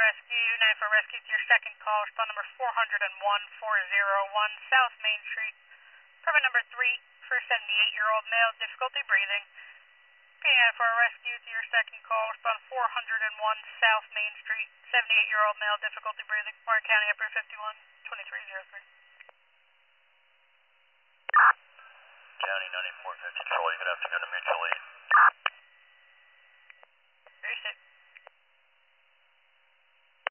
Rescue, 94 Rescue to your second call, respond number 401-401 South Main Street. Permit number 3 for 78-year-old male, difficulty breathing. P94 Rescue to your second call, respond 401 South Main Street, 78-year-old male, difficulty breathing. Warren County, upper 51, 2303. County 9450 Troy, good afternoon to mutual aid.